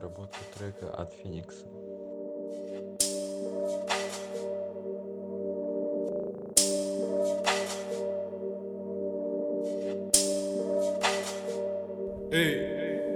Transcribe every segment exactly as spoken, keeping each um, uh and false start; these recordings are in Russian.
обработка трека от Феникса. Эй.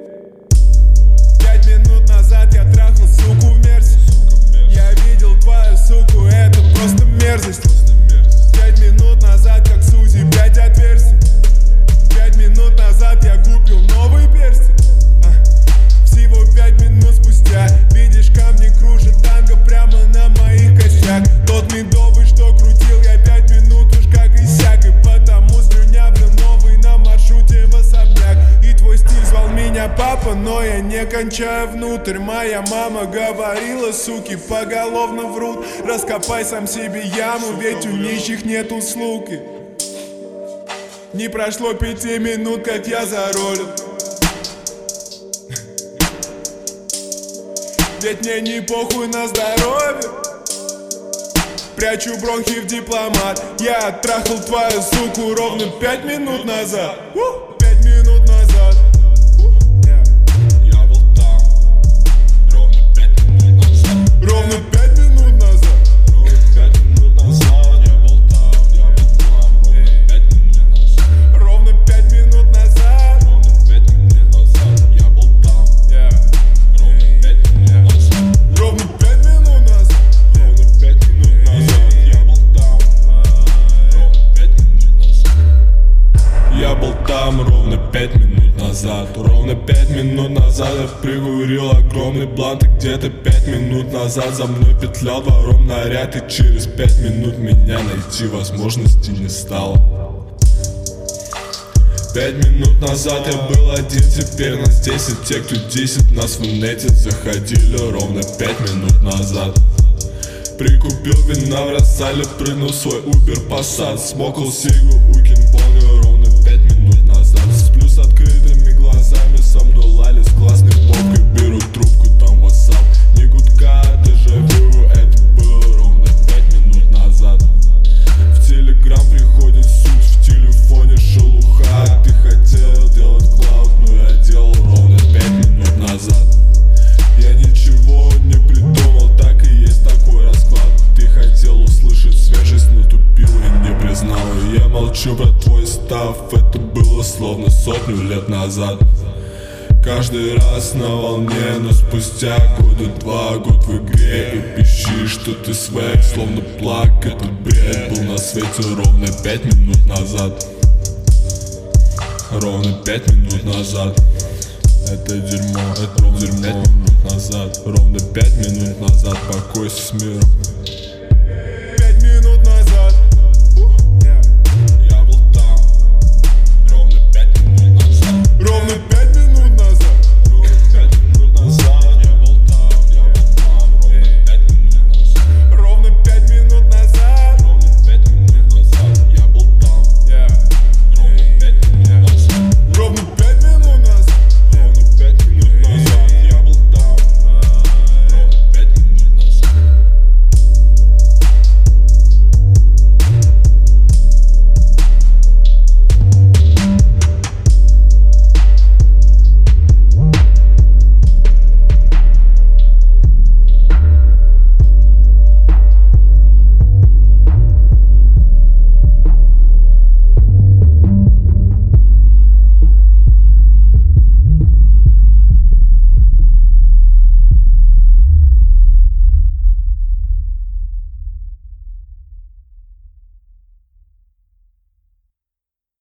Пять минут назад я трахал суку в мерсе. Я видел твою суку, это просто мерзость. Пять минут назад, как Сузи, пять отверстий. Пять минут назад я купил новый перстень. а. Всего пять минут спустя видишь, камни кружат танго прямо на моих костях. Тот медовый, что крутил я пять минут уж как иссяк. И потому слюнявлю новый на маршруте в особняк. И твой стиль звал меня папа, но я не кончаю внутрь. Моя мама говорила, суки поголовно врут. Раскопай сам себе яму, ведь у нищих нет услуг. Не прошло пяти минут, как я заролил. Ведь мне не похуй на здоровье. Прячу бронхи в дипломат. Я оттрахал твою суку ровно пять минут назад. Пять минут назад. Я был там ровно пять минут назад. Ровно пять минут назад. Ровно пять минут назад. Я был там, я был там ровно пять минут назад. Ровно пять минут назад. Ровно пять минут назад. Я был там. Ровно пять минут назад. Ровно пять минут назад. Ровно пять минут назад. Я был там. Ровно пять минут назад. Я был там ровно пять минут назад. Ровно пять минут назад я прикурил огромный блант. И где-то пять минут назад за мной петлял двором наряд. И через пять минут меня найти возможности не стало. Пять минут назад я был один, теперь нас десять. Те, кто десять нас в инете заходили ровно пять минут назад. Прикупил вина в Рассале, прыгнул в свой Uber Passat. Смокал сигу у Кинбонга ровно пять минут назад. Сплю с открытыми глазами, со мной лали с классной попкой. Беру трубку, там WhatsApp, не гудка, дежавю. Это было ровно пять минут назад. В Телеграм приходит суть, в телефоне шелуха. Ты хотел делать клауд, но я делал ровно пять минут назад. Я ничего не придумал, так и есть такой расклад. Ты хотел услышать свежесть, но тупил и не признал. И я молчу про твой став, это было словно сотню лет назад. Каждый раз на волне, но спустя года два, год в игре. И пищишь, что ты свек, словно плак, этот бред был на свете ровно пять минут назад. Ровно пять минут назад. Это дерьмо, это ровно пять минут назад. Ровно пять минут назад, покойся с миром.